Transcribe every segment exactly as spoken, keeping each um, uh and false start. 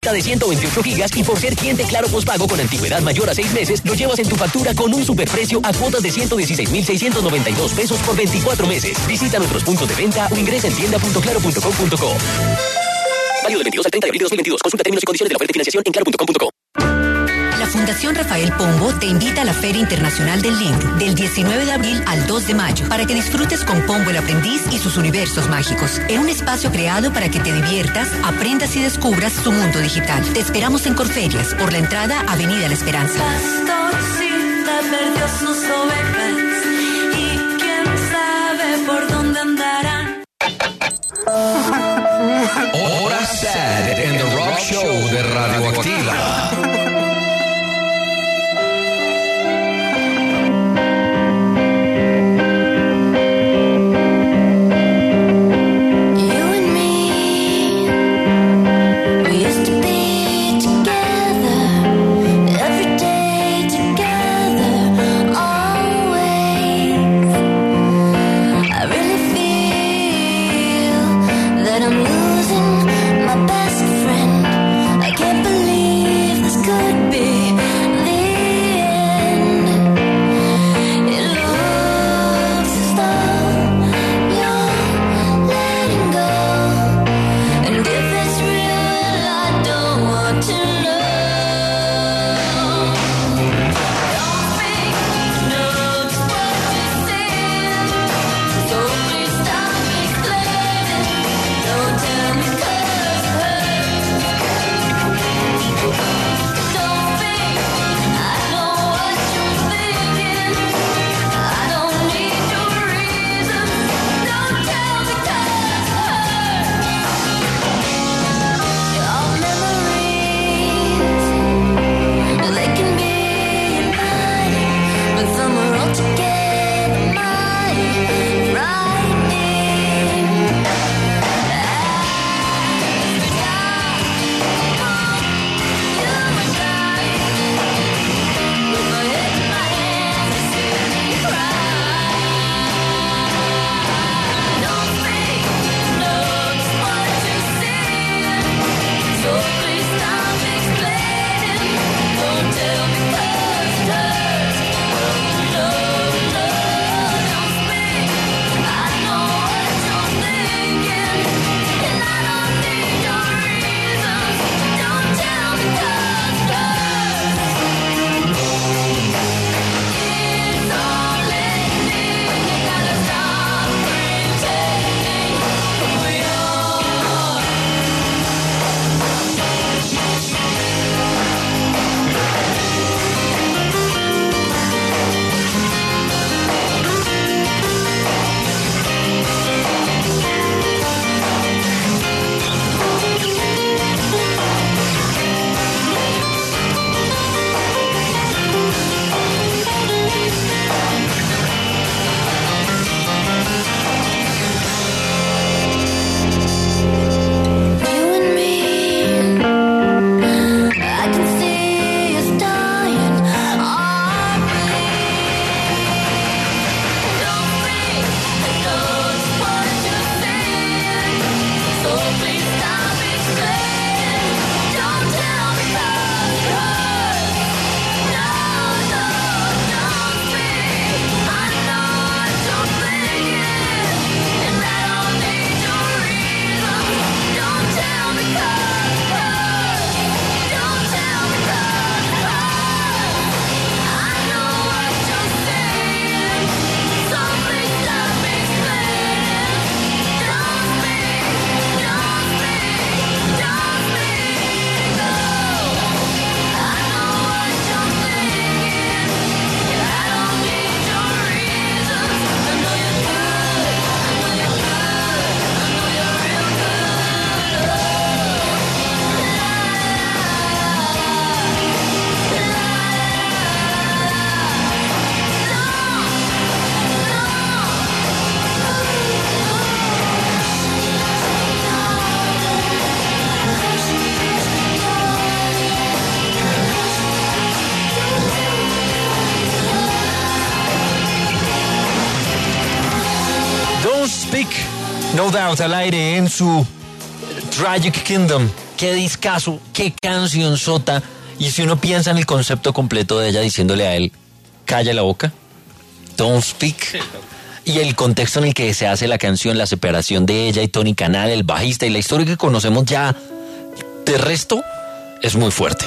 de ciento veintiocho gigas y por ser cliente Claro postpago con antigüedad mayor a seis meses, lo llevas en tu factura con un superprecio a cuotas de ciento dieciséis mil seiscientos noventa y dos pesos por veinticuatro meses. Visita nuestros puntos de venta o ingresa en tienda punto claro punto com punto co. Válido del veintidós al treinta de abril de dos mil veintidós. Consulta términos y condiciones de la oferta de financiación en claro punto com punto co. La Fundación Rafael Pombo te invita a la Feria Internacional del Libro del diecinueve de abril al dos de mayo para que disfrutes con Pombo el Aprendiz y sus universos mágicos en un espacio creado para que te diviertas, aprendas y descubras su mundo digital. Te esperamos en Corferias por la entrada Avenida La Esperanza. Pastorcita perdió sus ovejas y quién sabe por dónde andarán. Hora Sad en The Rock Show de Radioactiva. No Doubt al aire en su Tragic Kingdom. qué discazo, qué canción sota. Y si uno piensa en el concepto completo de ella diciéndole a él, calla la boca, don't speak, y el contexto en el que se hace la canción, la separación de ella y Tony Canal, el bajista, y la historia que conocemos ya de resto, es muy fuerte.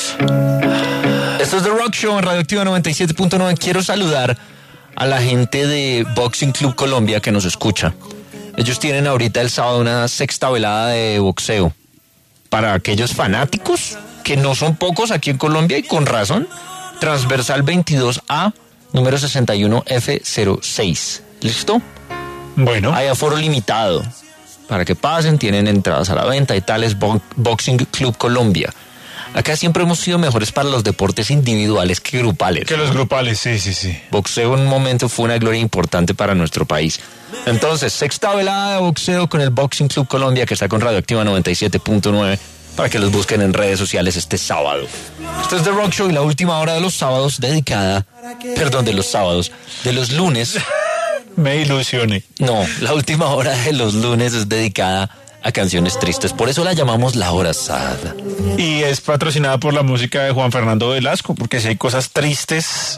Esto es The Rock Show en Radioactiva noventa y siete punto nueve. Quiero saludar a la gente de Boxing Club Colombia que nos escucha. Ellos tienen ahorita el sábado una sexta velada de boxeo para aquellos fanáticos, que no son pocos aquí en Colombia y con razón. Transversal veintidós A, número sesenta y uno F cero seis. ¿Listo? Bueno. Hay aforo limitado. Para que pasen, tienen entradas a la venta y tales. Boxing Club Colombia. Acá siempre hemos sido mejores para los deportes individuales que grupales. Que los grupales, sí, sí, sí. Boxeo en un momento fue una gloria importante para nuestro país. Entonces, sexta velada de boxeo con el Boxing Club Colombia, que está con Radioactiva noventa y siete punto nueve, para que los busquen en redes sociales este sábado. Esto es The Rock Show y la última hora de los sábados dedicada, perdón, de los sábados, de los lunes. Me ilusioné. No, la última hora de los lunes es dedicada a canciones tristes, por eso la llamamos La Hora Sad. Y es patrocinada por la música de Juan Fernando Velasco, porque si hay cosas tristes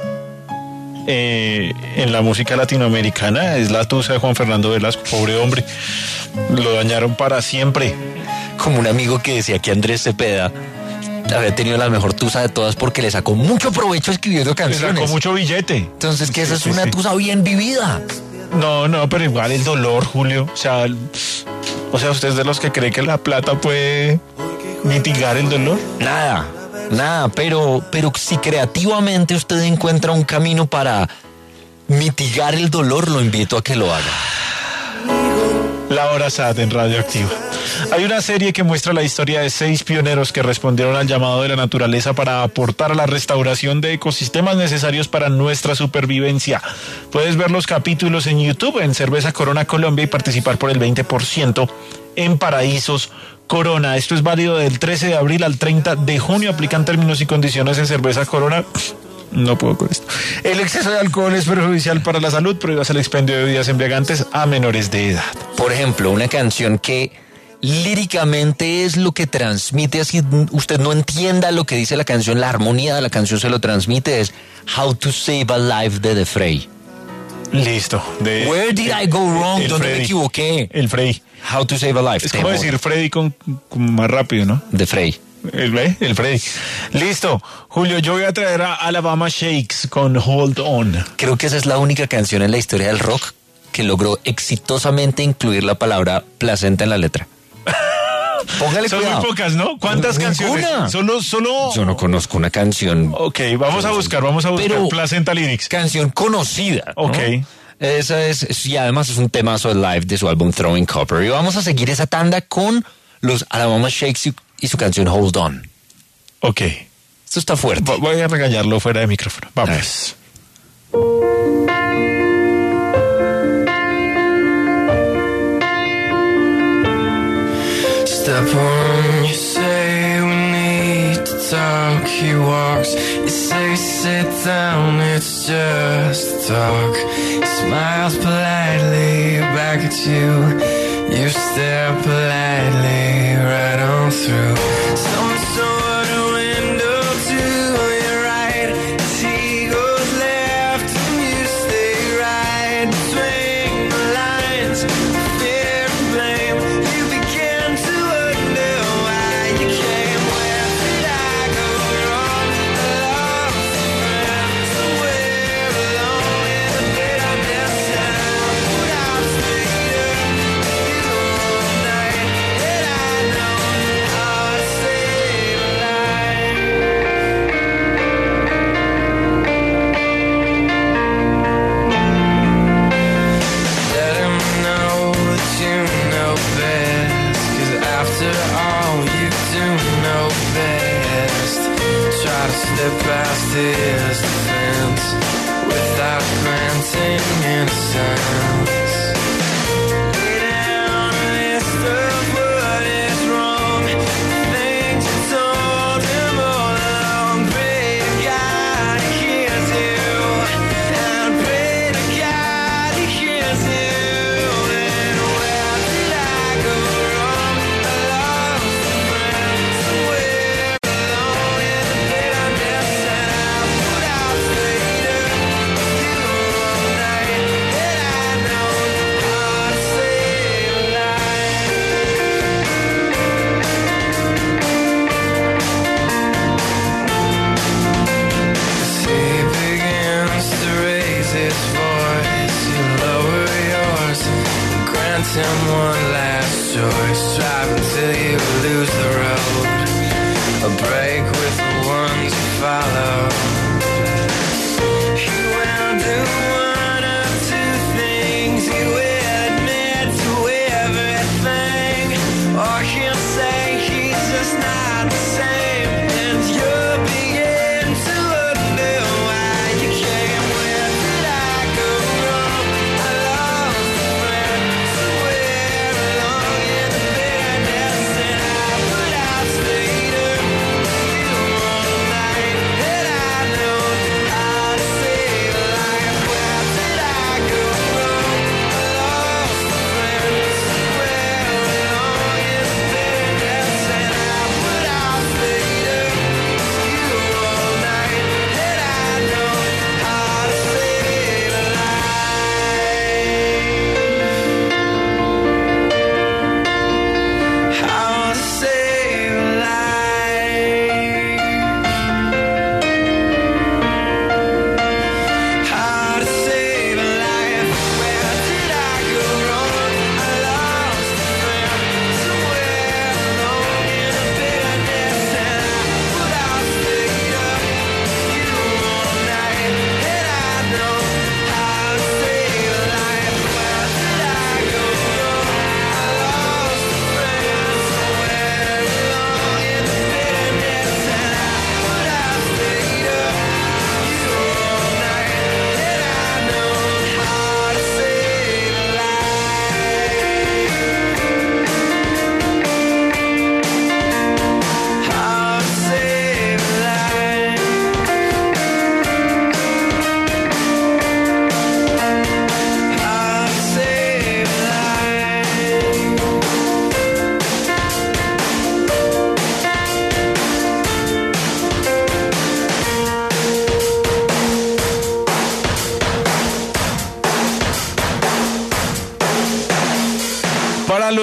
eh, en la música latinoamericana, es la tusa de Juan Fernando Velasco, pobre hombre, lo dañaron para siempre. Como un amigo que decía que Andrés Cepeda había tenido la mejor tusa de todas porque le sacó mucho provecho escribiendo canciones. Le sacó mucho billete. Entonces que sí, esa sí, es una sí. tusa bien vivida. No, no, pero igual el dolor, Julio, o sea, o sea, ¿usted es de los que cree que la plata puede mitigar el dolor? Nada, nada, pero, pero si creativamente usted encuentra un camino para mitigar el dolor, lo invito a que lo haga. La Hora Sad en Radioactiva. Hay una serie que muestra la historia de seis pioneros que respondieron al llamado de la naturaleza para aportar a la restauración de ecosistemas necesarios para nuestra supervivencia. Puedes ver los capítulos en YouTube en Cerveza Corona Colombia y participar por el veinte por ciento en Paraísos Corona. Esto es válido del trece de abril al treinta de junio. Aplican términos y condiciones en Cerveza Corona. No puedo con esto. El exceso de alcohol es perjudicial para la salud. Prohíbas el expendio de bebidas embriagantes a menores de edad. Por ejemplo, una canción que líricamente es lo que transmite, así usted no entienda lo que dice la canción, la armonía de la canción se lo transmite, es How to Save a Life de The Fray. Listo. De, Where did I go wrong? el ¿Dónde Freddy. me equivoqué? El Freddy. How to Save a Life. Es como Temor. decir Freddy con, con más rápido, ¿no? The Fray. El, ¿eh? el Freddy. Listo. Julio, yo voy a traer a Alabama Shakes con Hold On. Creo que esa es la única canción en la historia del rock que logró exitosamente incluir la palabra placenta en la letra. Póngale Son cuidado. muy pocas, ¿no? ¿Cuántas Ninguna. canciones? Solo, solo... Yo no conozco una canción. Ok, vamos a buscar, vamos a buscar Pero- Placenta Lyrics. Canción conocida, ¿no? Ok. Esa es, y además es un temazo de live de su álbum Throwing Copper. Y vamos a seguir esa tanda con los Alabama Shakes y, y su canción Hold On. Ok. Esto está fuerte. Vo- Voy a regañarlo fuera de micrófono. Vamos. Step one, you say we need to talk. He walks, you say sit down, it's just talk. He smiles politely back at you. You stare politely right on through some sort of window to your right. As he goes left and you stay right. Between the lines, fear and blame. You begin to wonder why you came. Where did I go wrong? I lost a friend somewhere alone in the bitterness sound. I'll stay up with you all night. And I know how to save a life. Let him know that you know best. 'Cause after all, you do know best. Try to slip past his defense without granting innocence. Lay down a list of what is wrong, things you told him all along. Pray to God he hears you, and pray to God he hears you. And where did I go wrong? I lost a friend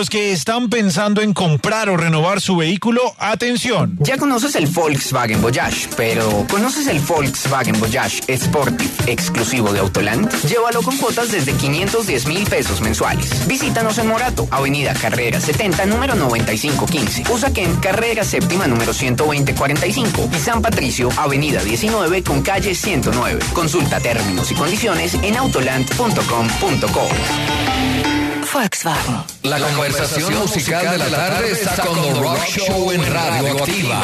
los que están pensando en comprar o renovar su vehículo, atención. Ya conoces el Volkswagen Voyage, pero ¿conoces el Volkswagen Voyage Sportive exclusivo de Autoland? Llévalo con cuotas desde quinientos diez mil pesos mensuales. Visítanos en Morato, Avenida Carrera setenta, número noventa y cinco quince. Usaquén, Carrera Séptima, número ciento veinte cuarenta y cinco. Y San Patricio, Avenida diecinueve con calle ciento nueve. Consulta términos y condiciones en autoland punto com punto co. Volkswagen. La conversación musical de la tarde está con The Rock Show en Radio Activa.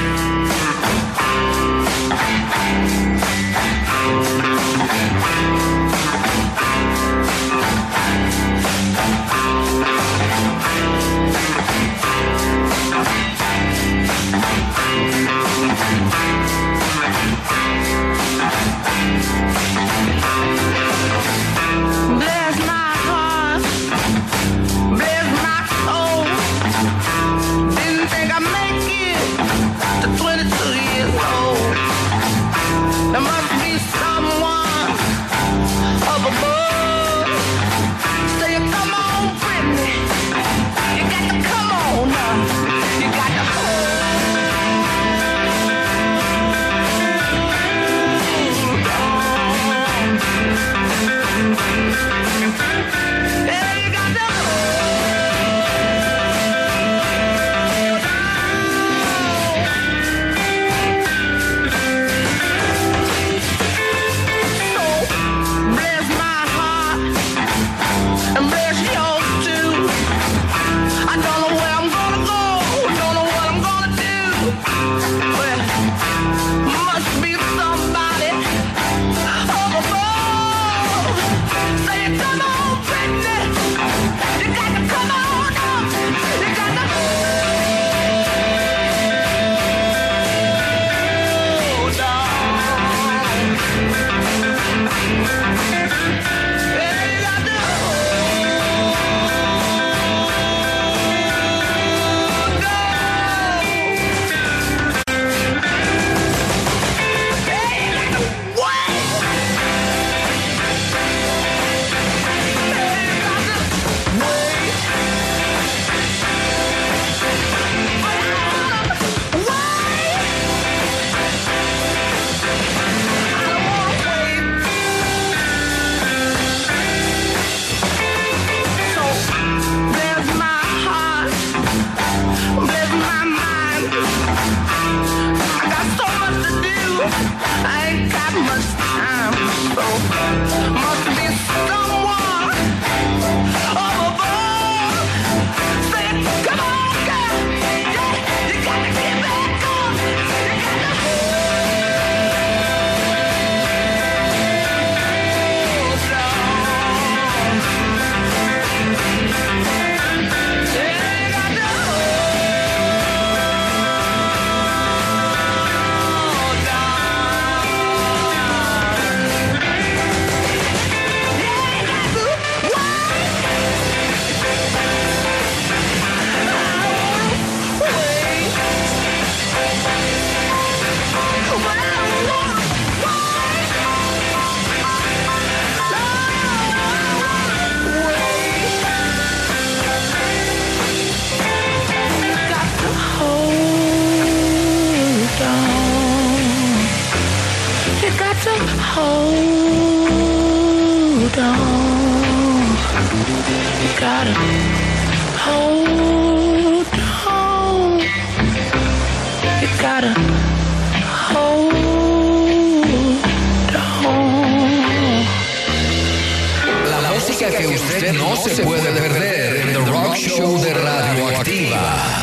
La música que usted no se puede perder en The Rock Show de Radio Activa.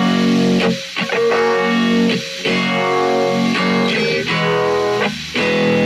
Yeah.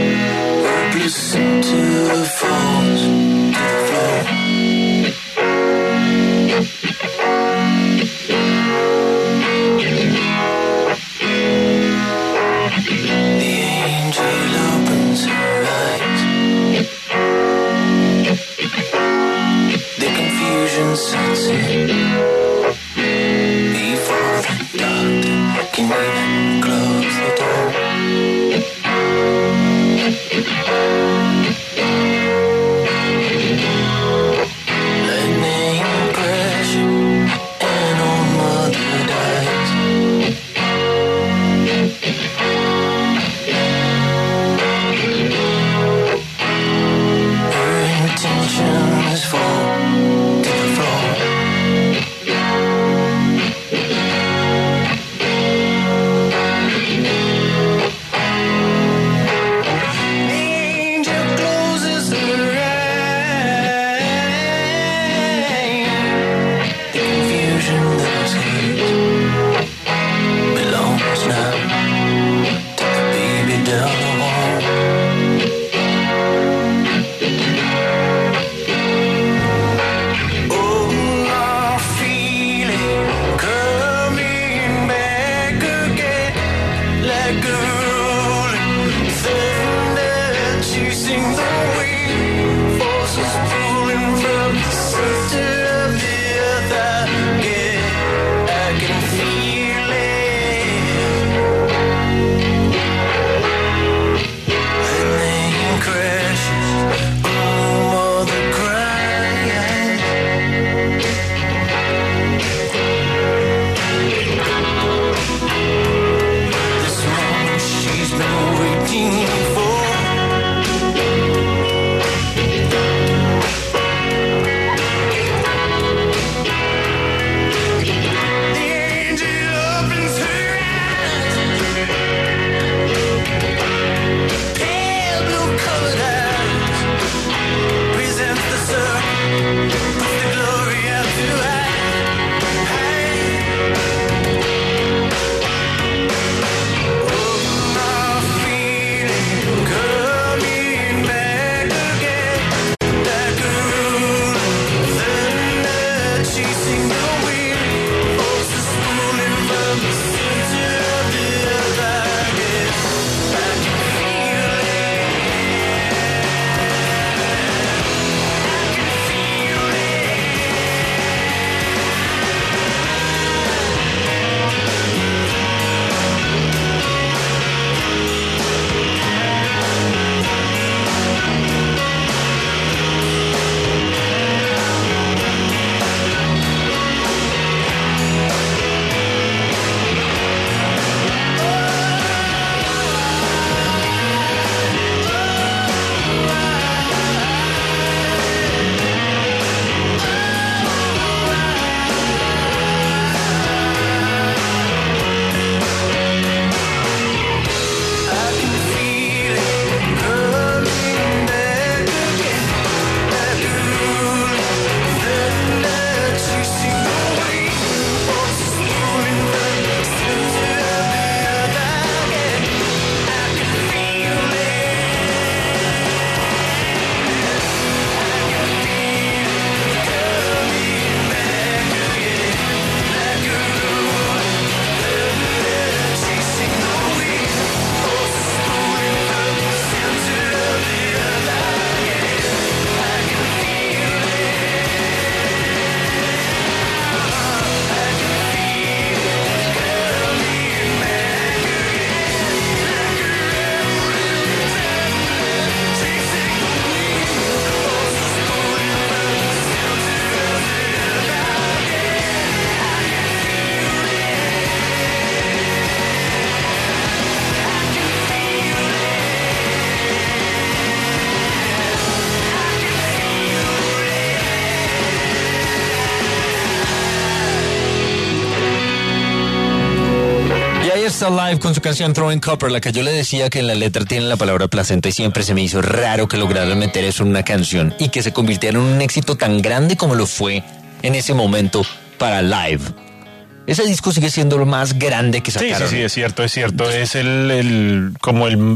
Sex Alive con su canción Throwing Copper, la que yo le decía que en la letra tiene la palabra placenta y siempre se me hizo raro que lograran meter eso en una canción y que se convirtiera en un éxito tan grande como lo fue en ese momento para Live. Ese disco sigue siendo lo más grande que sacaron. Sí, sí, sí, es cierto, es cierto. Es el, el como el,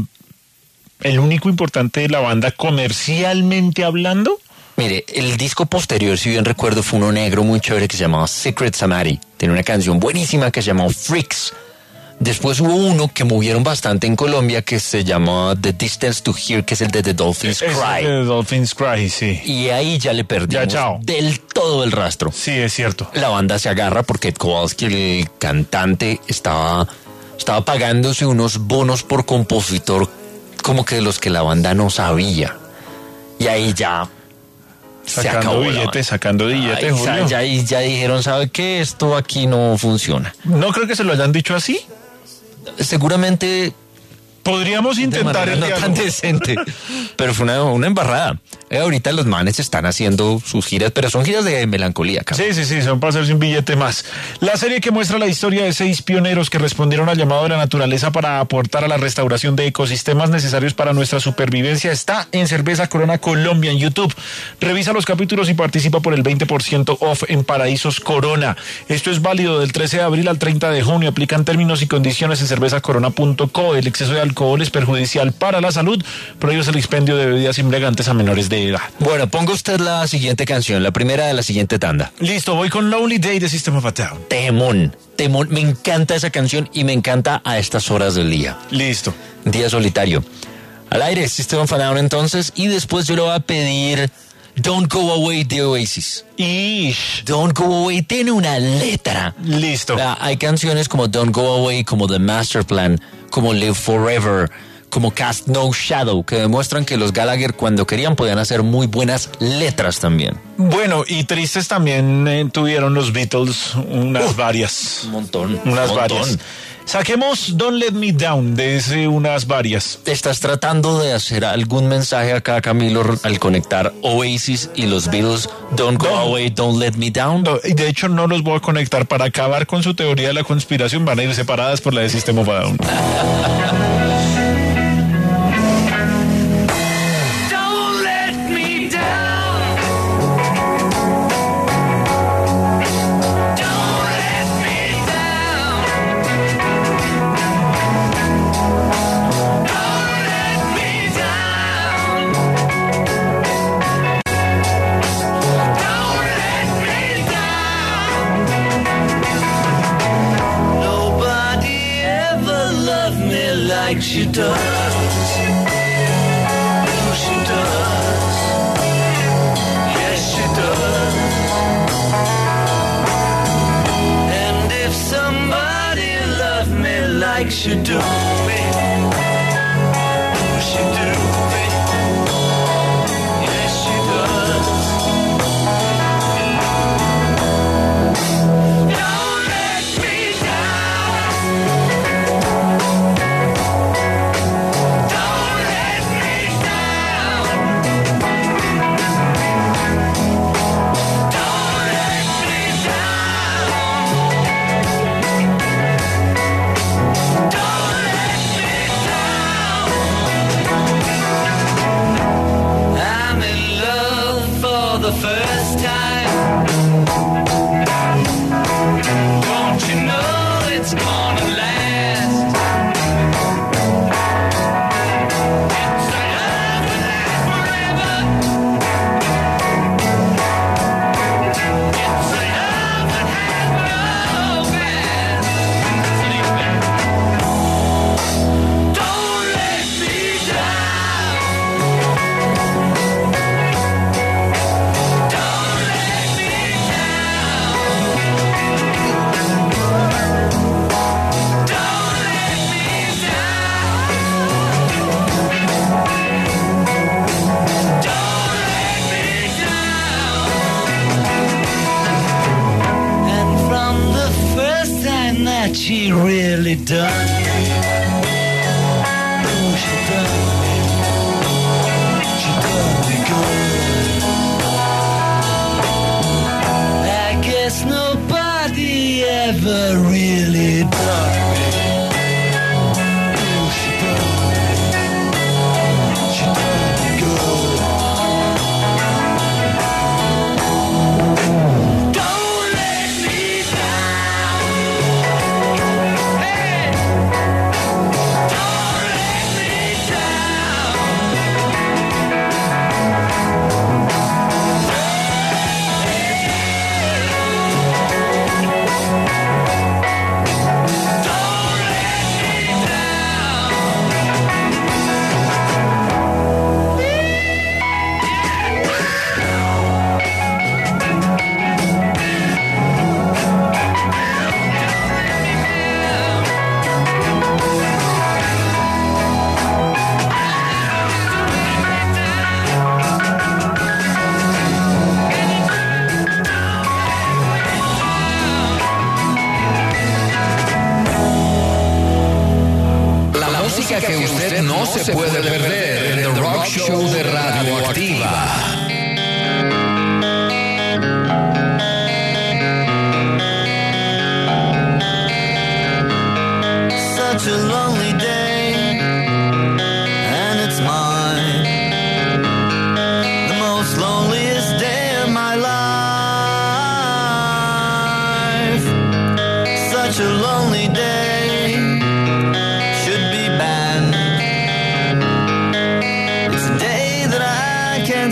el único importante de la banda comercialmente hablando. Mire, el disco posterior, si bien recuerdo, fue uno negro muy chévere que se llamaba Secret Samadhi. Tiene una canción buenísima que se llamó Freaks. Después hubo uno que movieron bastante en Colombia que se llamó The Distance to Here, que es el de The Dolphins Es Cry. el de The Dolphins Cry, sí. Y ahí ya le perdimos Ya, chao. del todo el rastro. Sí, es cierto. La banda se agarra porque Ed Kowalski, el cantante, estaba, estaba pagándose unos bonos por compositor como que de los que la banda no sabía. Y ahí ya... Sacando se acabó billetes, sacando billetes, Julio. ya, ya, ya dijeron, ¿sabe qué? Esto aquí no funciona. No creo que se lo hayan dicho así. Seguramente Podríamos de intentar manera el no tan diálogo. decente, pero fue una, una embarrada. Eh, ahorita los manes están haciendo sus giras, pero son giras de melancolía, cabrón. Sí, sí, sí, son para hacerse un billete más. La serie que muestra la historia de seis pioneros que respondieron al llamado de la naturaleza para aportar a la restauración de ecosistemas necesarios para nuestra supervivencia está en Cerveza Corona Colombia en YouTube. Revisa los capítulos y participa por el veinte por ciento off en Paraísos Corona. Esto es válido del trece de abril al treinta de junio. Aplican términos y condiciones en cerveza corona punto co. El exceso de alcohol es perjudicial para la salud. Prohíbe el expendio de bebidas embriagantes a menores de edad. Bueno, ponga usted la siguiente canción, la primera de la siguiente tanda. Listo, voy con Lonely Day de System of a Down. Temón, temón, me encanta esa canción y me encanta a estas horas del día. Listo. Día solitario. Al aire, System of a Down entonces, y después yo le voy a pedir Don't Go Away de Oasis. Ish. Don't Go Away tiene una letra. Listo. O sea, hay canciones como Don't Go Away, como The Master Plan, como Live Forever, como Cast No Shadow, que demuestran que los Gallagher cuando querían podían hacer muy buenas letras también. Bueno, y tristes también eh, tuvieron los Beatles unas uh, varias. Un montón. Unas un montón. varias. Saquemos Don't Let Me Down de ese unas varias. ¿Estás tratando de hacer algún mensaje acá, Camilo, al conectar Oasis y los Beatles? Don't Go No. Away, Don't Let Me Down. No, y de hecho no los voy a conectar para acabar con su teoría de la conspiración. Van a ir separadas por la de System of a Down. Don't let me down. Don't let me down. Don't let me down. Don't let me down. Nobody ever loved me like she does. She does. Yes, she does. And if somebody loved me like she do me, she do me. Yes, she does. Don't let me down. Don't let me down. Don't let me down. Don't let me down. I'm in love for the first time. Don't you know it's gonna last? It's a love that lasts forever. It's a love that has no past. Don't let me down. Don't let me down. Don't let me down. Don't let me down. And from the first time that she really done me, oh, she done me, she done me good. I guess nobody ever really done me se puede perder en The Rock Show de Radioactiva. Such a lonely day, and it's mine. The most loneliest day of my life. Such a lonely day should be banned. It's a day that I can't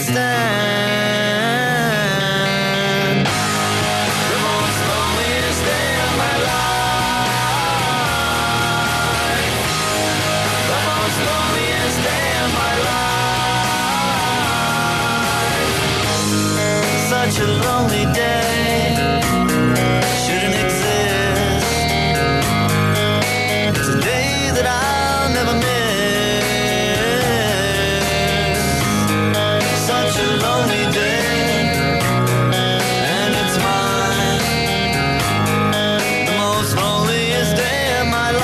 stand. The most loneliest day of my life. The most loneliest day of my life. Such a lonely day shouldn't exist. It's a day that I'll never miss. Such a lonely day, and it's mine. The most loneliest day of my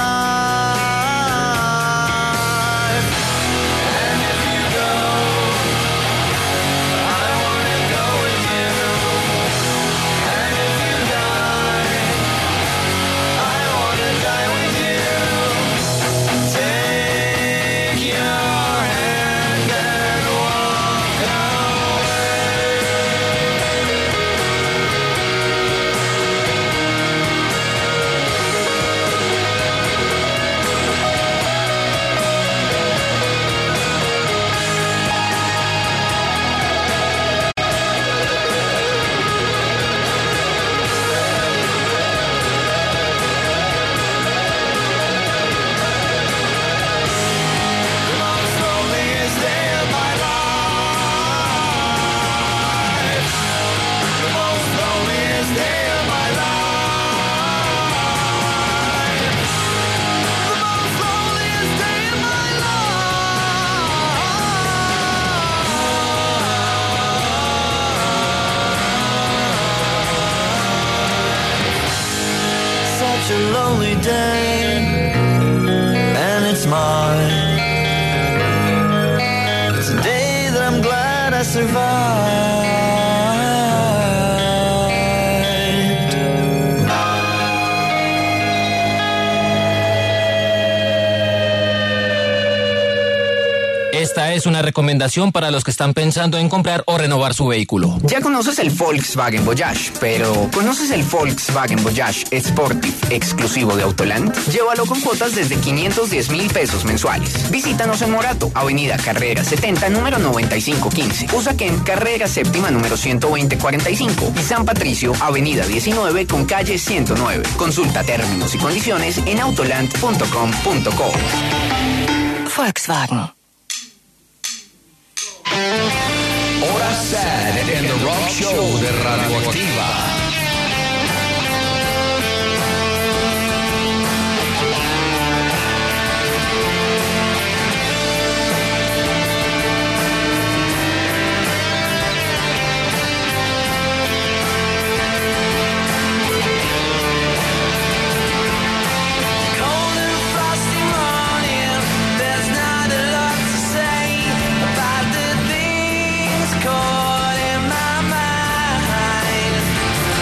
life. And if you go, I wanna go with you. And if you die, I wanna die with you. Take your hand and walk the most loneliest day of my life. The most loneliest day of my life. The most loneliest day of my life. Such a lonely day, and it's mine. It's a day that I'm glad I survived. Esta es una recomendación para los que están pensando en comprar o renovar su vehículo. Ya conoces el Volkswagen Voyage, pero ¿conoces el Volkswagen Voyage Sportive exclusivo de Autoland? Llévalo con cuotas desde quinientos diez mil pesos mensuales. Visítanos en Morato, Avenida Carrera setenta, número noventa y cinco quince. Usaquén, Carrera Séptima, número ciento veinte cuarenta y cinco. Y San Patricio, Avenida diecinueve con calle ciento nueve. Consulta términos y condiciones en autoland punto com punto co. Volkswagen. Hora Sad en The Rock Show de Radioactiva. Cold and frosty morning, there's not a lot to say about the things caught in my mind.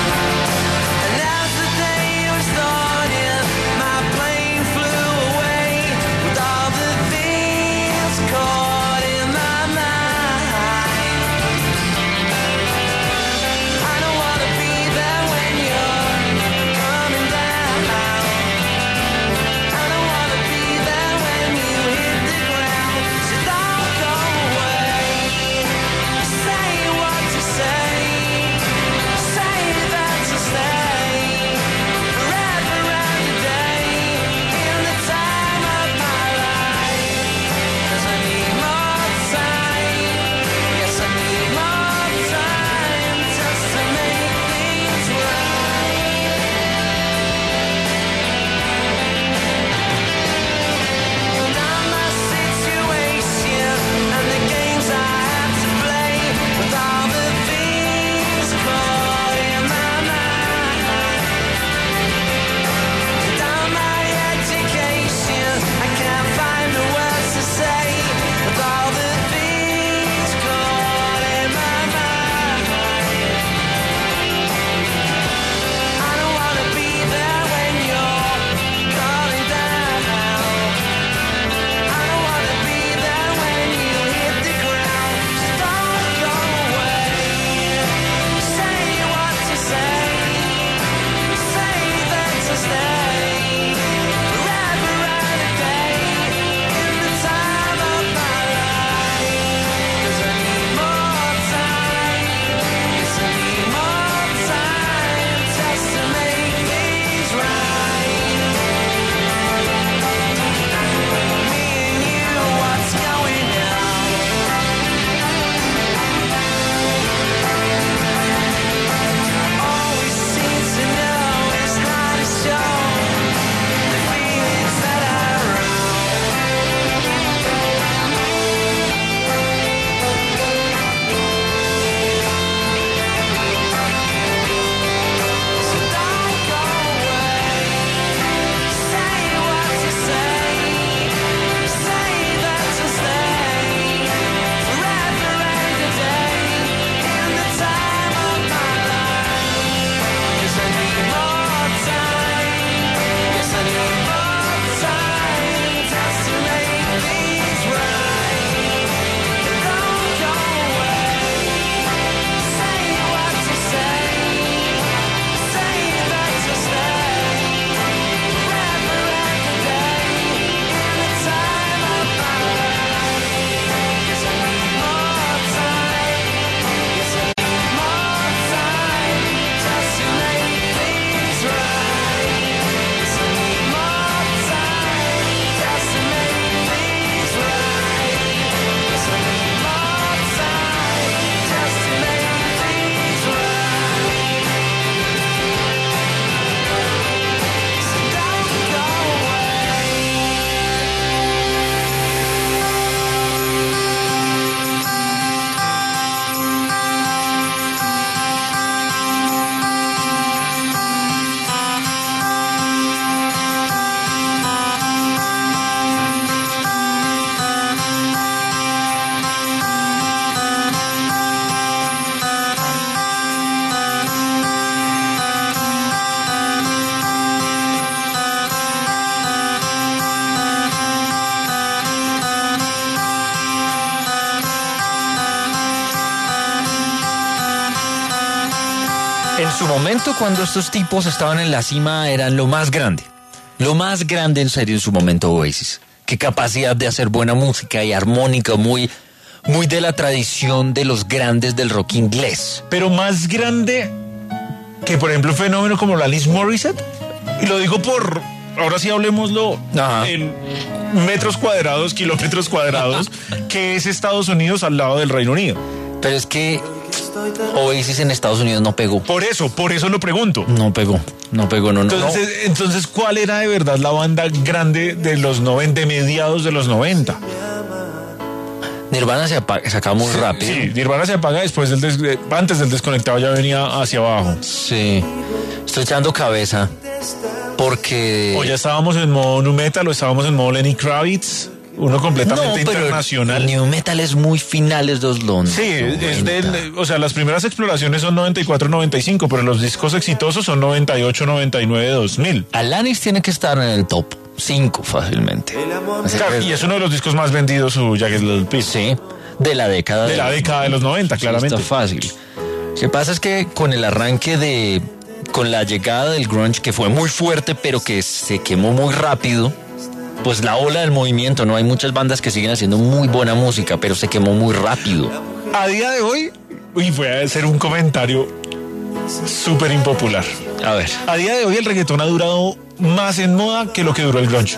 En su momento, cuando estos tipos estaban en la cima, eran lo más grande. Lo más grande en serio en su momento Oasis. Qué capacidad de hacer buena música y armónica, muy, muy de la tradición de los grandes del rock inglés. Pero más grande que, por ejemplo, un fenómeno como la Alanis Morissette. Y lo digo por, ahora sí hablemoslo Ajá. en metros cuadrados, kilómetros cuadrados, que es Estados Unidos al lado del Reino Unido. Pero es que Oasis en Estados Unidos no pegó. Por eso, por eso lo pregunto. No pegó, no pegó, no, no. Entonces, no. entonces, ¿cuál era de verdad la banda grande de los noventa, de mediados de los noventa? Nirvana se, apaga, se acaba muy rápido. Sí, Nirvana se apaga después del des, antes del desconectado, ya venía hacia abajo. Sí, estoy echando cabeza porque... O ya estábamos en modo nu metal o estábamos en modo Lenny Kravitz, uno completamente no, pero internacional. El new metal es muy finales de los Londres. Sí, es del, o sea, las primeras exploraciones son noventa y cuatro, noventa y cinco, pero los discos exitosos son noventa y ocho, noventa y nueve, dos mil. Alanis tiene que estar en el top cinco fácilmente. Claro, y es uno de los discos más vendidos, su Jagged Little Piece. Sí, de la década de, de la década de los noventa, claramente. Está fácil. Lo que pasa es que con el arranque de, con la llegada del grunge, que fue muy fuerte, pero que se quemó muy rápido, pues la ola del movimiento, ¿no? Hay muchas bandas que siguen haciendo muy buena música, pero se quemó muy rápido. A día de hoy, uy, voy a hacer un comentario súper impopular. A ver. A día de hoy el reggaetón ha durado más en moda que lo que duró el grunge.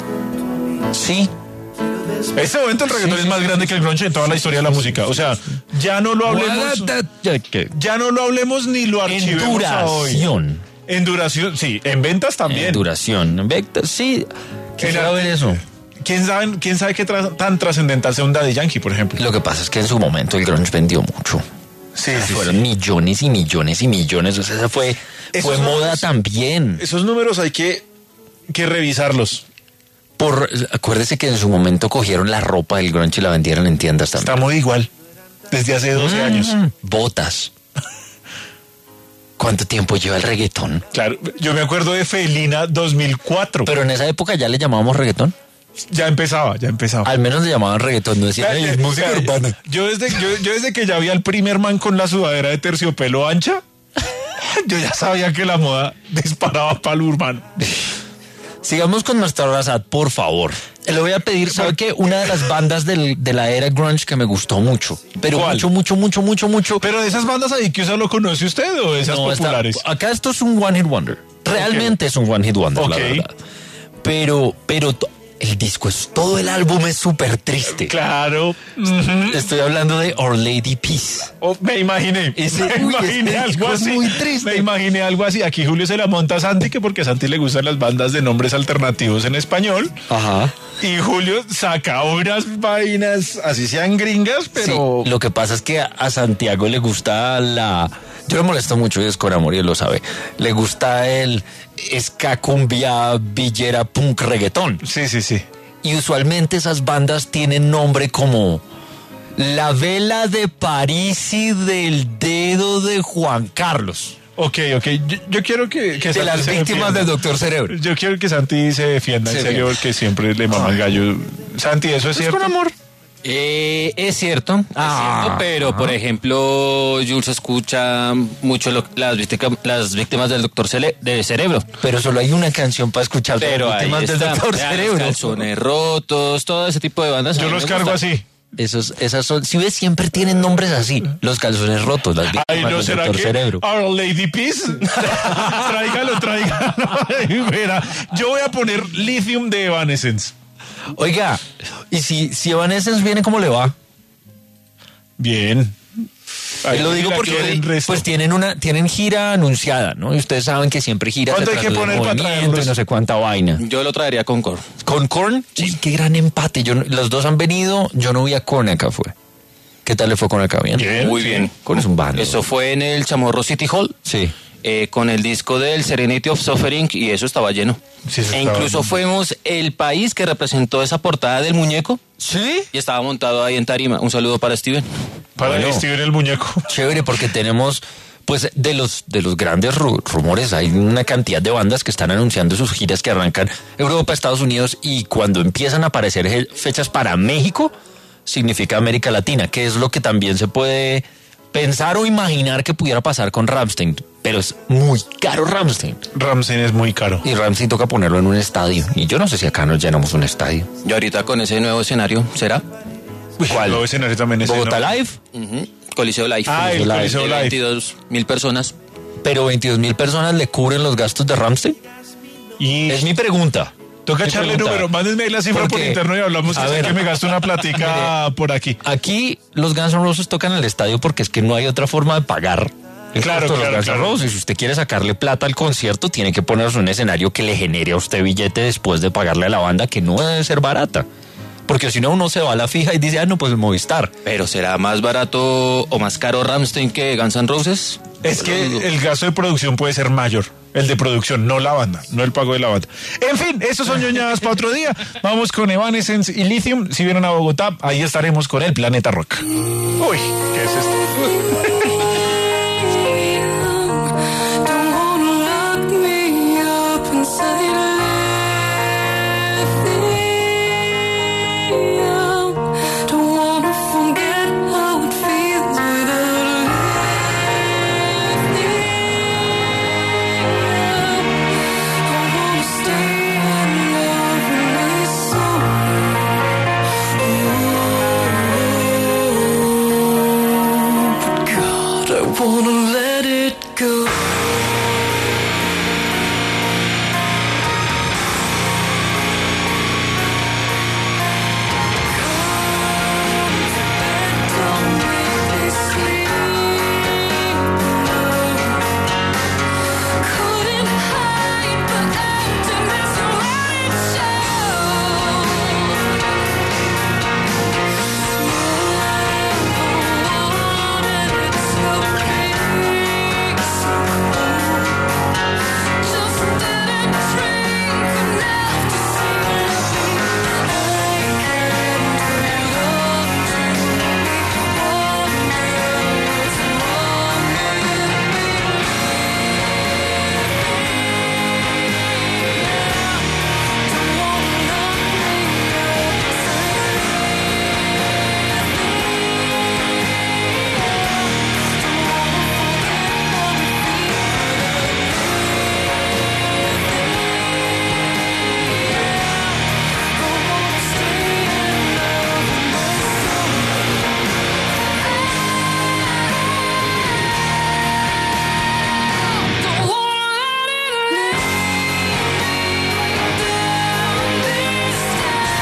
Sí. En este momento el reggaetón sí, es más grande que el grunge en toda la historia de la música. O sea, ya no lo hablemos. Ya no lo hablemos ni lo archivemos a hoy. En duración, sí. En ventas también. En duración. En ventas, sí. ¿Quién sabe ver eso? ¿Quién sabe, quién sabe qué tra- tan trascendental sea un Daddy Yankee, por ejemplo? Lo que pasa es que en su momento el grunge vendió mucho. Sí, o sea, sí, fueron sí. millones y millones y millones. O sea, esa fue, fue moda números, también. Esos números hay que, que revisarlos. Por, acuérdese que en su momento cogieron la ropa del grunge y la vendieron en tiendas también. Está muy igual. Desde hace doce mm, años. Botas. ¿Cuánto tiempo lleva el reggaetón? Claro, yo me acuerdo de Felina dos mil cuatro. Pero en esa época ya le llamábamos reggaetón. Ya empezaba, ya empezaba. Al menos le llamaban reggaetón, no decían, "Ey, es música urbana". Yo desde, yo, yo desde que ya vi al primer man con la sudadera de terciopelo ancha, yo ya sabía que la moda disparaba para el urbano. Sigamos con nuestra Razad, por favor. Le voy a pedir, ¿sabe qué? Una de las bandas del, de la era grunge que me gustó mucho. Pero ¿cuál? mucho, mucho, mucho, mucho, mucho. Pero de esas bandas ahí, ¿qué usted lo conoce usted o de esas no, populares? Está, acá esto es un one hit wonder. Realmente okay. es un one hit wonder, okay. la verdad. Pero, pero el disco es, todo el álbum es súper triste. Claro. Uh-huh. Estoy hablando de Our Lady Peace. Oh, me imaginé. Ese, me uy, imaginé este algo así. Es muy triste. Me imaginé algo así. Aquí Julio se la monta a Santi, que porque a Santi le gustan las bandas de nombres alternativos en español. Ajá. Y Julio saca unas vainas, así sean gringas, pero... Sí, lo que pasa es que a, a Santiago le gusta la... Yo le molesto mucho y es con amor y él lo sabe. Le gusta el ska, cumbia, villera, punk, reggaetón. Sí, sí, sí. Y usualmente esas bandas tienen nombre como La Vela de París y del Dedo de Juan Carlos. Ok, ok. Yo, yo quiero que... que de las víctimas del Doctor Cerebro. Yo quiero que Santi se defienda, se en serio, bien. porque siempre le mama el gallo. Santi, ¿eso es, es cierto? con amor. Eh, es cierto, ah, es cierto, pero ajá. por ejemplo, Jules escucha mucho lo, las, víctimas, las víctimas del Doctor Cele, de Cerebro. Pero solo hay una canción para escuchar pero las víctimas del Doctor Cerebro. Calzones rotos, todo ese tipo de bandas. Yo los cargo gusta. así. Esos, esas son, si ves, siempre tienen nombres así. Los calzones rotos, las víctimas Ay, no, del ¿será Doctor que Cerebro. Our Lady Peace. tráigalo, tráigalo. Mira, yo voy a poner Lithium de Evanescence. Oiga, ¿y si, si Evanescence viene, cómo le va? Bien. Ahí lo digo porque pues tienen una tienen gira anunciada, ¿no? Y ustedes saben que siempre gira ¿cuánto hay que poner para traerlos? Y no sé cuánta vaina. Yo lo traería con Korn. ¿Con Korn? Sí. Uy, qué gran empate. Yo, los dos han venido, yo no vi a Korn acá, fue. ¿Qué tal le fue con acá? ¿Bien? Bien, muy bien. Korn es un bando. Eso fue en el Chamorro City Hall. Sí. Eh, con el disco del Serenity of Suffering y eso estaba lleno. Sí, eso e estaba incluso lleno. Fuimos el país que representó esa portada del muñeco. ¿Sí? Y estaba montado ahí en tarima. Un saludo para Steven. Para bueno, Steven el muñeco. Chévere, porque tenemos, pues, de los, de los grandes ru- rumores, hay una cantidad de bandas que están anunciando sus giras que arrancan Europa, Estados Unidos, y cuando empiezan a aparecer he- fechas para México, significa América Latina, que es lo que también se puede pensar o imaginar que pudiera pasar con Rammstein. Pero pero es muy caro Rammstein. Rammstein es muy caro. Y Rammstein toca ponerlo en un estadio. Y yo no sé si acá nos llenamos un estadio. Y ahorita con ese nuevo escenario, ¿será? ¿Cuál? El nuevo escenario también es ¿Bogotá ¿no? Live? Uh-huh. Coliseo Live. Ah, el Live. Coliseo Live. veintidós mil personas. ¿Pero veintidós mil personas le cubren los gastos de Rammstein? Y Es mi pregunta. toca Mi echarle pregunta. número, mándenme ahí la cifra Porque, por interno y hablamos, a que sé ver. que me gasto una platica por aquí. Aquí los Guns N' Roses tocan el estadio porque es que no hay otra forma de pagar el Claro, costo de claro, los Guns N' claro. Roses. Si usted quiere sacarle plata al concierto, tiene que ponerse un escenario que le genere a usted billete después de pagarle a la banda, que no debe ser barata. Porque si no, uno se va a la fija y dice, ah, no, pues el Movistar. Pero ¿será más barato o más caro Rammstein que Guns N' Roses? Es que el gasto de producción puede ser mayor. El de producción, no la banda, no el pago de la banda. En fin, esos son ñoñadas para otro día. Vamos con Evanescence y Lithium. Si vienen a Bogotá, ahí estaremos con el Planeta Rock. Uy, ¿qué es esto? Don't wanna lock me up inside lithium. Don't wanna forget how it feels without lithium. I wanna stay in love with my soul. But God, I wanna let it go. Don't make me sleep. Couldn't hide the emptiness and let it show. Wanted it so big, so cold. Just didn't drink enough to see nothing. I can't feel up to me. What else wrong with me? Don't wanna lock Don't wanna let it lay down this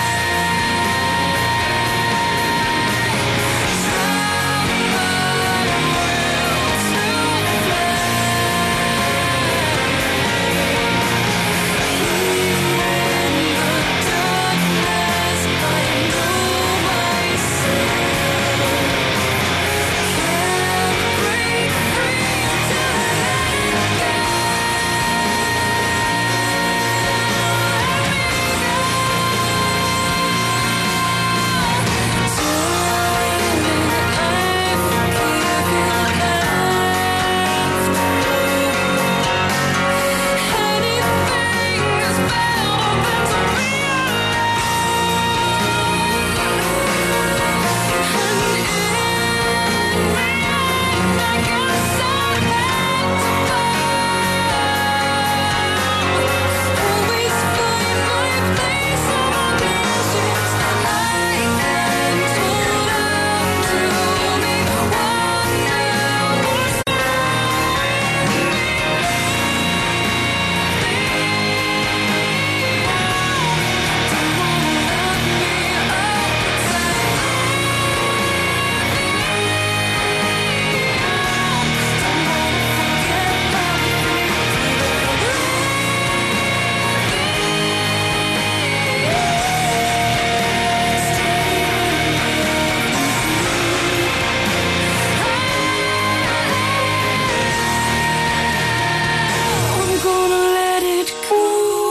I'm gonna let it go.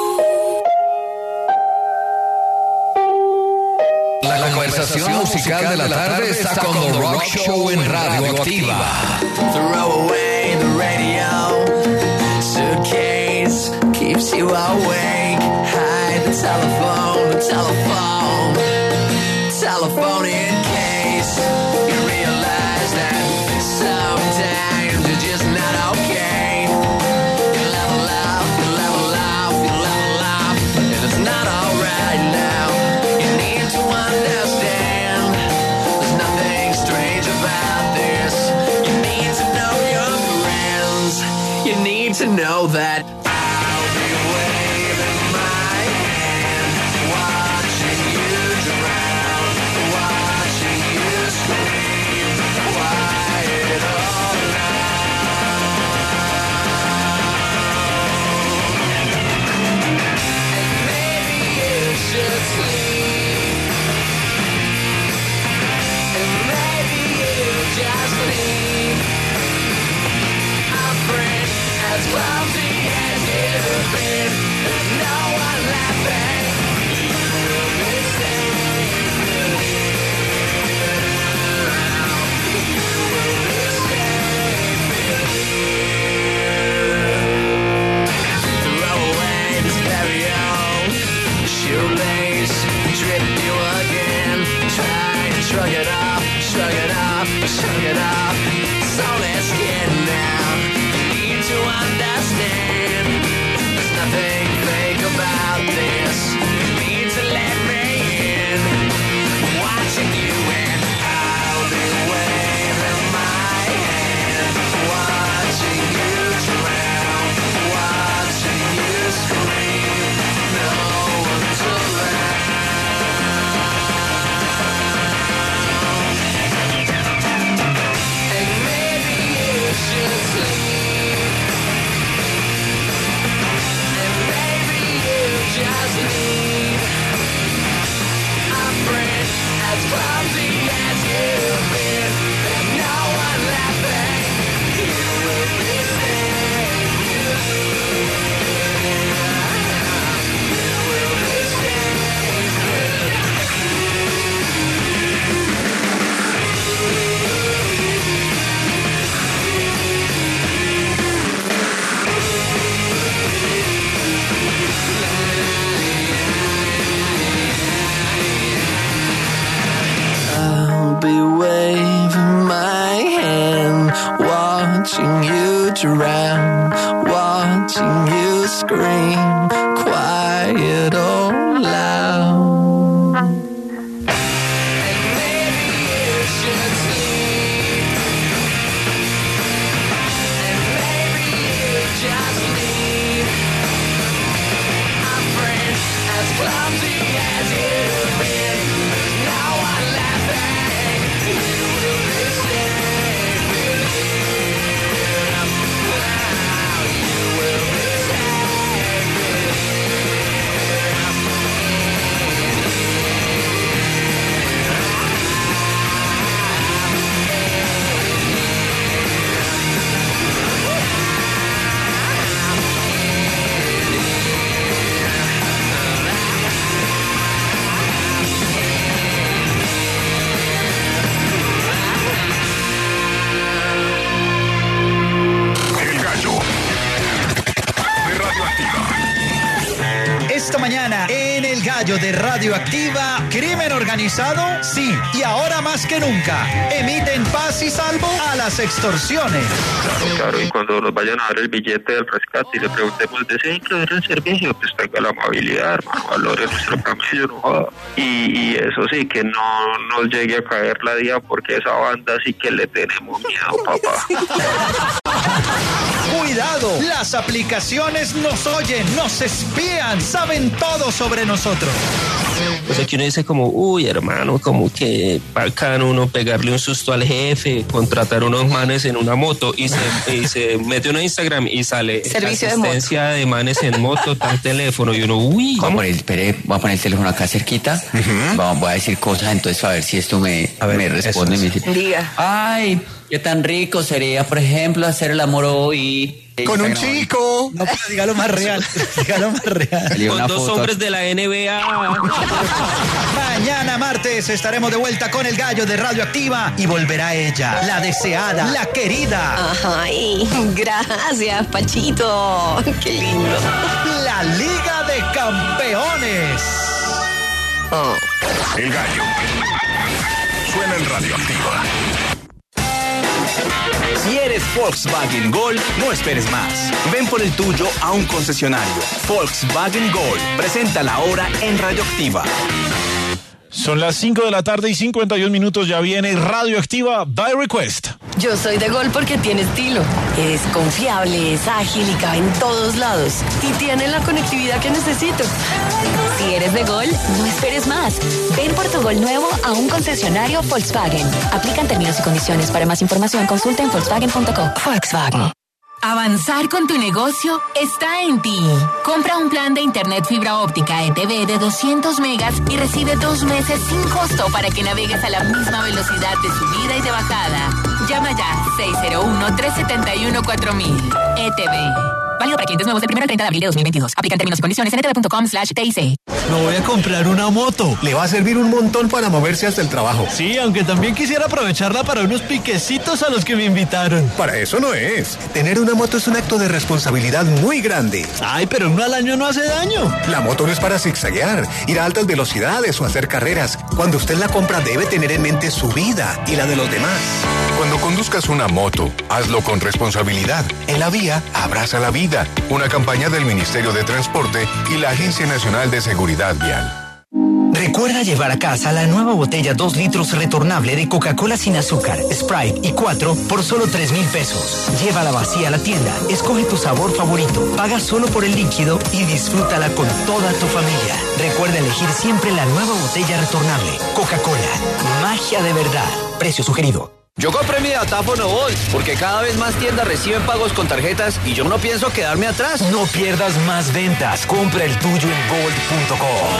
La, la conversación musical de la tarde está con The Rock Show en Radio Activa. Throw away the radio. Suitcase keeps you awake. Hide the telephone, the telephone, telephone in case you realize that sometimes you're just not okay. to know that I'll be waving my hand, watching you drown, watching you scream, quiet all alone. And maybe you should sleep, and maybe you just leave. A friend as clumsy as you've been, there's no one laughing. You will be safe with you. You will be safe with you. Throw away the stereo, shoelace, tripped you again. Try and shrug it off, shrug it off, shrug it off. So let's get now. Need to understand. There's nothing fake about this. You need to let me in. Watching you and I'll be waving my hand. Watching you drown. Watching you scream. No one's around. And maybe you should sleep, and maybe you just need a friend as clumsy as you've been. There's no one laughing. You will be safe. You will be I'll be waving my hand, watching you drown, watching you scream, quiet or loud. And maybe you should sleep, and maybe you just need a friend as clumsy as you've been. There's no one laughing. You will be safe with him. Wow, you will be safe with El Gallo de Radioactiva. Esta mañana en El Gallo de Radioactiva, ¿crimen organizado? Sí, y ahora más que nunca, emiten paz y salvo a las extorsiones. Claro, claro, y cuando nos vayan a dar el billete del rescate y le preguntemos, ¿desea incluir el servicio? Pues tenga la amabilidad, hermano, valore nuestro camello, no joda. Y, y eso sí, que no nos llegue a caer la día, porque esa banda sí que le tenemos miedo, papá. Cuidado, las aplicaciones nos oyen, nos espían, saben todo sobre nosotros. O sea, que uno dice como, uy, hermano, como que bacano uno pegarle un susto al jefe, contratar unos manes en una moto y se, y se mete uno a Instagram y sale Servicio de asistencia de, de manes en moto, tal teléfono, y uno, uy. Voy a poner, espere, voy a poner el teléfono acá cerquita, uh-huh. voy, voy a decir cosas, entonces a ver si esto me, a ver, me responde. eso, Me eso. dice, Diga. ay, qué tan rico sería, por ejemplo, hacer el amor hoy. Con un chico. No, pero dígalo más real. Dígalo más real. Con dos hombres de la N B A. Mañana martes estaremos de vuelta con El Gallo de Radioactiva y volverá ella, la deseada, la querida. Ay, gracias, Pachito. Qué lindo. La Liga de Campeones. Oh. El Gallo. Suena en Radioactiva. Si eres Volkswagen Gol, no esperes más. Ven por el tuyo a un concesionario. Volkswagen Gol. Presenta la hora en Radioactiva. Son las cinco de la tarde y cincuenta y un minutos. Ya viene Radioactiva by Request. Yo soy de Gol porque tiene estilo. Es confiable, es ágil y cabe en todos lados. Y tiene la conectividad que necesito. Si eres de Gol, no esperes más. Ven por tu Gol nuevo a un concesionario Volkswagen. Aplican términos y condiciones. Para más información, consulta en volkswagen punto com. Volkswagen. Avanzar con tu negocio está en ti. Compra un plan de internet fibra óptica E T V de doscientos megas y recibe dos meses sin costo para que navegues a la misma velocidad de subida y de bajada. Llama ya seis cero uno, tres siete uno, cuatro mil. E T V. Válido para clientes nuevos del primero al treinta de abril de dos mil veintidós. Aplican términos y condiciones en e t v punto com slash T I C. Me voy a comprar una moto. Le va a servir un montón para moverse hasta el trabajo. Sí, aunque también quisiera aprovecharla para unos piquecitos a los que me invitaron. Para eso no es. Tener una moto es un acto de responsabilidad muy grande. Ay, pero uno al año no hace daño. La moto no es para zigzaguear, ir a altas velocidades o hacer carreras. Cuando usted la compra debe tener en mente su vida y la de los demás. Cuando conduzcas una moto, hazlo con responsabilidad. En la vía, abraza la vida. Una campaña del Ministerio de Transporte y la Agencia Nacional de Seguridad Vial. Recuerda llevar a casa la nueva botella dos litros retornable de Coca-Cola sin azúcar, Sprite y cuatro por solo tres mil pesos. Llévala vacía a la tienda, escoge tu sabor favorito, paga solo por el líquido y disfrútala con toda tu familia. Recuerda elegir siempre la nueva botella retornable. Coca-Cola, magia de verdad. Precio sugerido. Yo compré mi datáfono Volt porque cada vez más tiendas reciben pagos con tarjetas y yo no pienso quedarme atrás. No pierdas más ventas. Compra el tuyo en gold punto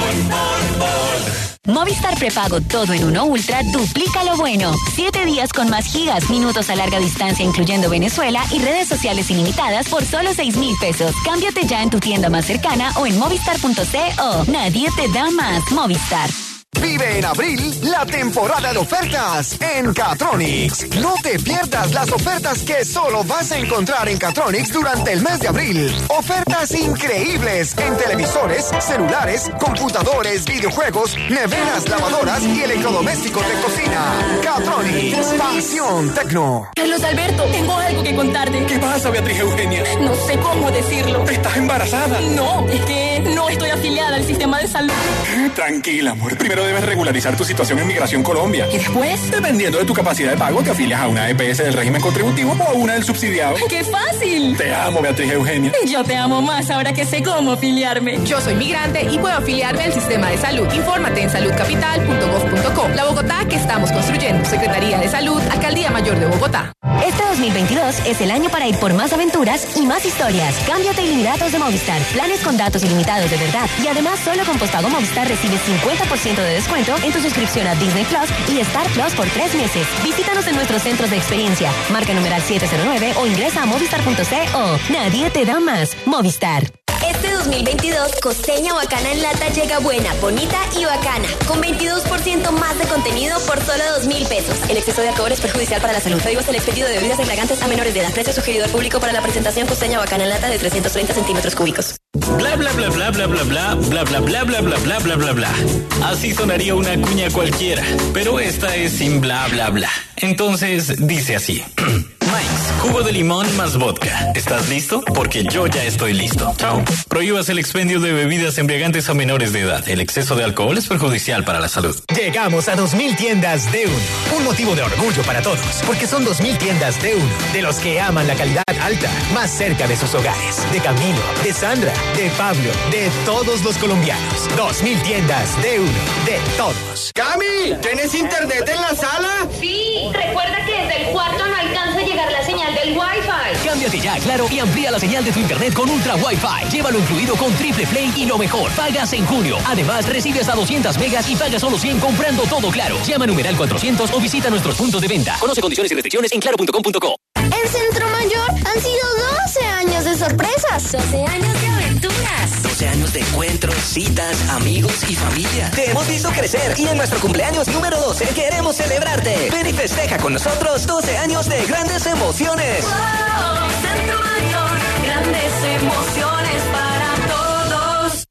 com. Movistar prepago todo en uno Ultra duplica lo bueno. Siete días con más gigas, minutos a larga distancia incluyendo Venezuela y redes sociales ilimitadas por solo seis mil pesos. Cámbiate ya en tu tienda más cercana o en movistar punto co. Nadie te da más. Movistar. Vive en abril la temporada de ofertas en Catronics. No te pierdas las ofertas que solo vas a encontrar en Catronics durante el mes de abril. Ofertas increíbles en televisores, celulares, computadores, videojuegos, neveras, lavadoras y electrodomésticos de cocina. Catronics, pasión tecno. Carlos Alberto, tengo algo que contarte. ¿Qué pasa, Beatriz Eugenia? No sé cómo decirlo. ¿Estás embarazada? No, es que no estoy afiliada al sistema de salud. Tranquila, amor. Primero debes regularizar tu situación en Migración Colombia. ¿Y después? Dependiendo de tu capacidad de pago, te afilias a una E P S del régimen contributivo o a una del subsidiado. ¡Qué fácil! Te amo, Beatriz Eugenia. Yo te amo más ahora que sé cómo afiliarme. Yo soy migrante y puedo afiliarme al sistema de salud. Infórmate en salud capital punto gov punto co. La Bogotá que estamos construyendo. Secretaría de Salud, Alcaldía Mayor de Bogotá. Este dos mil veintidós es el año para ir por más aventuras y más historias. Cámbiate ilimitados de Movistar. Planes con datos ilimitados de verdad. Y además, solo con postpago Movistar recibes cincuenta por ciento de descuento en tu suscripción a Disney Plus y Star Plus por tres meses. Visítanos en nuestros centros de experiencia. Marca numeral siete cero nueve o ingresa a movistar punto co. Nadie te da más. Movistar. Este dos mil veintidós, Costeña Bacana en lata llega buena, bonita y bacana, con veintidós por ciento más de contenido por solo dos mil pesos. El exceso de alcohol es perjudicial para la salud. Prohíbas el expedido de bebidas embriagantes a menores de edad. Precio sugerido al público para la presentación Costeña Bacana en lata de trescientos treinta centímetros cúbicos. Bla bla bla bla bla bla bla bla bla bla bla bla bla bla bla bla. Así sonaría una cuña cualquiera, pero esta es sin bla bla bla. Entonces dice así. Mike's, jugo de limón más vodka. ¿Estás listo? Porque yo ya estoy listo. Chao. Prohíbas el expendio de bebidas embriagantes a menores de edad. El exceso de alcohol es perjudicial para la salud. Llegamos a dos mil tiendas de uno. Un motivo de orgullo para todos, porque son dos mil tiendas de uno. De los que aman la calidad alta, más cerca de sus hogares. De Camilo, de Sandra, de Pablo, de todos los colombianos. dos mil tiendas de uno. De todos. ¡Cami! ¿Tienes internet en la sala? Sí, recuerda que desde el cuarto no alcanza a llegar la señal del Wi-Fi. Cámbiate ya, Claro, y amplía la señal de tu internet con Ultra Wi-Fi. Llévalo incluido con Triple Play y lo mejor, pagas en junio. Además, recibes hasta doscientas megas y pagas solo cien comprando todo Claro. Llama a numeral cuatrocientos o visita nuestros puntos de venta. Conoce condiciones y restricciones en claro punto com punto co. En Centro Mayor han sido doce años de sorpresas. doce años de aventuras. doce años de encuentros, citas, amigos y familia. Te hemos visto crecer y en nuestro cumpleaños número doce queremos celebrarte. Ven y festeja con nosotros doce años de grandes emociones. Wow, Centro Mayor, grandes emociones para todos.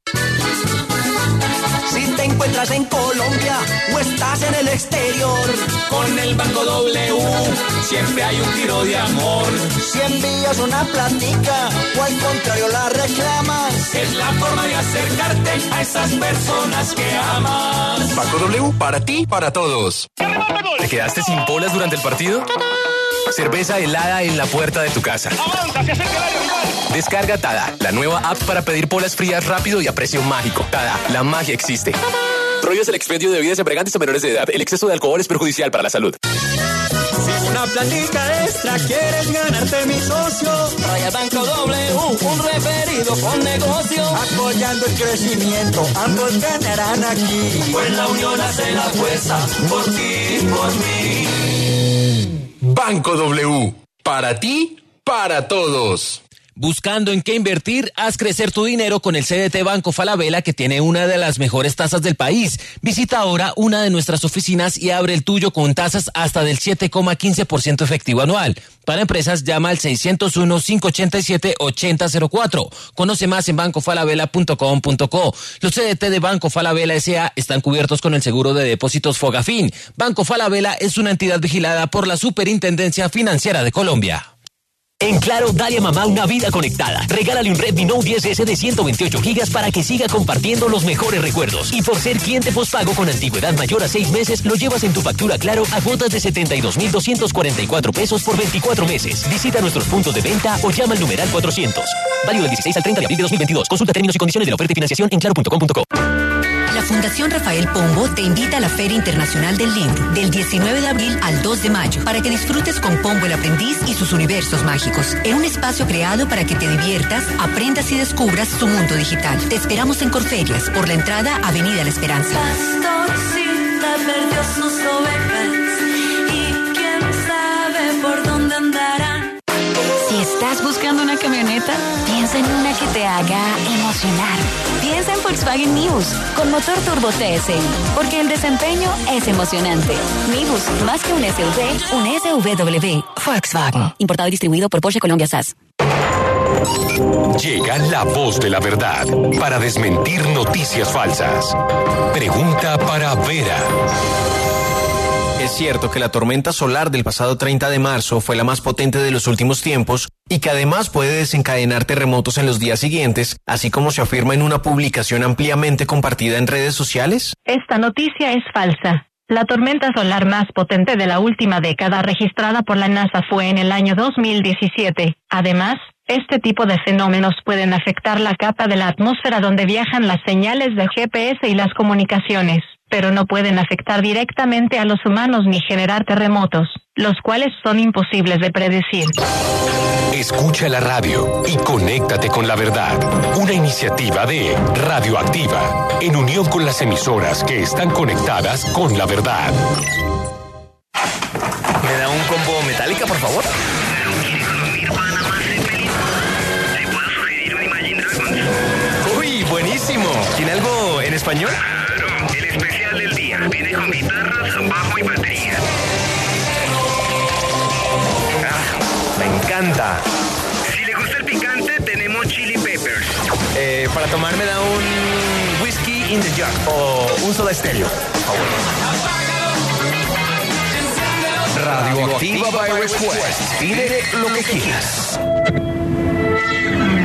Si te encuentras en Colombia o estás en el exterior, con el Banco W siempre hay un giro de amor. si envías una plática o al contrario la reclamas, Es la forma de acercarte a esas personas que amas. Banco W, para ti, para todos. ¿Te quedaste sin bolas durante el partido? cerveza helada en la puerta de tu casa. ¡Avanza, se acerca el área rival! Descarga Tada, la nueva app para pedir polas frías rápido y a precio mágico. Tada, la magia existe. Prohíbes el expendio de bebidas embriagantes a menores de edad. El exceso de alcohol es perjudicial para la salud. Si una platica extra quieres ganarte mi socio, trae a Banco W, un referido con negocio. Apoyando el crecimiento, ambos ganarán aquí. Pues la unión hace la fuerza, por ti, por mí. Banco W, para ti, para todos. Buscando en qué invertir, haz crecer tu dinero con el C D T Banco Falabella, que tiene una de las mejores tasas del país. Visita ahora una de nuestras oficinas y abre el tuyo con tasas hasta del siete coma quince por ciento efectivo anual. Para empresas, llama al seiscientos uno, cinco ochenta y siete, ochenta cero cuatro. Conoce más en banco falabella punto com punto co. Los C D T de Banco Falabella S A están cubiertos con el seguro de depósitos Fogafín. Banco Falabella es una entidad vigilada por la Superintendencia Financiera de Colombia. En Claro, dale a mamá una vida conectada. Regálale un Redmi Note diez ese de ciento veintiocho gigas para que siga compartiendo los mejores recuerdos. Y por ser cliente postpago con antigüedad mayor a seis meses, lo llevas en tu factura Claro a cuotas de setenta y dos mil doscientos cuarenta y cuatro pesos por veinticuatro meses. Visita nuestros puntos de venta o llama al numeral cuatrocientos. Válido del dieciséis al treinta de abril de dos mil veintidós. Consulta términos y condiciones de la oferta y financiación en claro punto com punto co. La Fundación Rafael Pombo te invita a la Feria Internacional del Link del diecinueve de abril al dos de mayo para que disfrutes con Pombo el Aprendiz y sus universos mágicos en un espacio creado para que te diviertas, aprendas y descubras su mundo digital. Te esperamos en Corferias por la entrada Avenida La Esperanza. Pastorcita perdió sus ovejas y quién sabe por dónde andarán. Si estás buscando una camioneta, piensa en una que te haga emocionar. Piensa en Volkswagen Nivus, con motor turbo T S I, porque el desempeño es emocionante. Nivus, más que un S U V, un S U V W. Volkswagen. Importado y distribuido por Porsche Colombia S A S. Llega la voz de la verdad para desmentir noticias falsas. Pregunta para Vera. Es cierto que la tormenta solar del pasado treinta de marzo fue la más potente de los últimos tiempos y que además puede desencadenar terremotos en los días siguientes, así como se afirma en una publicación ampliamente compartida en redes sociales. Esta noticia es falsa. La tormenta solar más potente de la última década registrada por la NASA fue en el año dos mil diecisiete. Además, este tipo de fenómenos pueden afectar la capa de la atmósfera donde viajan las señales de G P S y las comunicaciones, pero no pueden afectar directamente a los humanos ni generar terremotos, los cuales son imposibles de predecir. Escucha la radio y conéctate con la verdad. Una iniciativa de Radioactiva, en unión con las emisoras que están conectadas con la verdad. ¿Me da un combo Metallica, por favor? Uy, buenísimo. ¿Tiene algo en español? Claro, el especial del día. Viene con guitarras, bajo y batería. Ah, me encanta. Si le gusta el picante, tenemos chili peppers. Eh, para tomar me da un whisky in the jug o un soda estéreo, por favor. Radioactiva by Request. Pide lo que quieras.